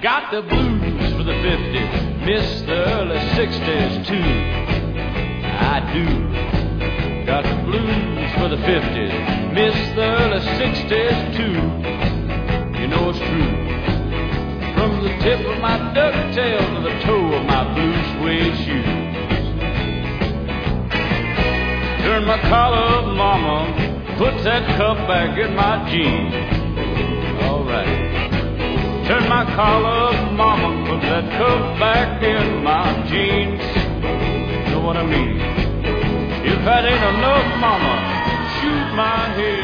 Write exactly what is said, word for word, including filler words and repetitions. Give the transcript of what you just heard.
Got the blues for the fifties, miss the early sixties too. I do. Got the blues for the fifties, miss the early sixties too. You know it's true. From the tip of my ducktail to the toe of my blue suede shoes. Turn my collar up, mama, put that cuff back in my jeans. All right. Turn my collar up, mama, put that cuff back in my jeans. Know what I mean? If that ain't enough, mama, shoot my head